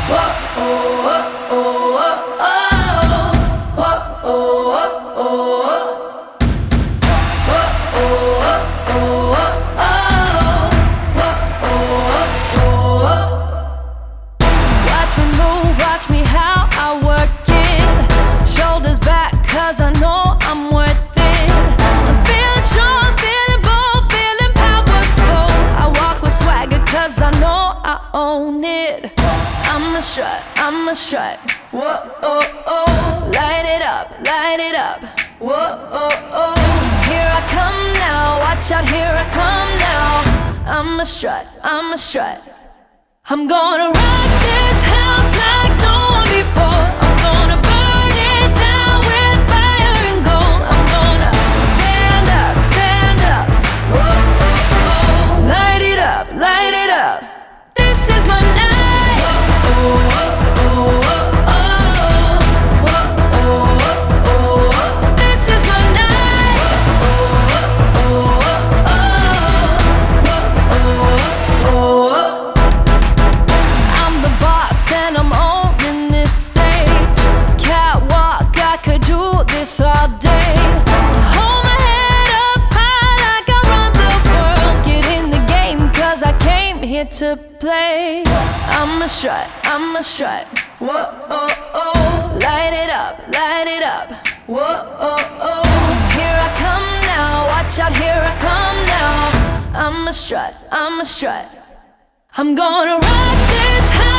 Watch me move, watch me how I work it. Shoulders back, cause I know I'm worth it. I'm feeling strong, feeling bold, feeling powerful. I walk with swagger, cause I know I own it. I'ma strut. Whoa, oh, oh. Light it up, light it up. Whoa, oh, oh. Here I come now, watch out, here I come now. I'ma strut. I'm gonna rock this house like no one before. I'm gonna burn it down with fire and gold. I'm gonna stand up. Whoa, oh, oh. Light it up. This is my night. Whoa, oh, oh, oh, oh. Whoa, oh, oh, oh. This is my night. Whoa, oh, oh, oh, oh. Whoa, oh, oh. I'm the boss and I'm owning this state. Catwalk, I could do this all day. Hold my head up high like I run the world. Get in the game cause I came here to play. I'ma strut. Whoa, oh, oh. Light it up. Whoa, oh, oh. Here I come now, watch out, here I come now. I'ma strut. I'm gonna rock this house.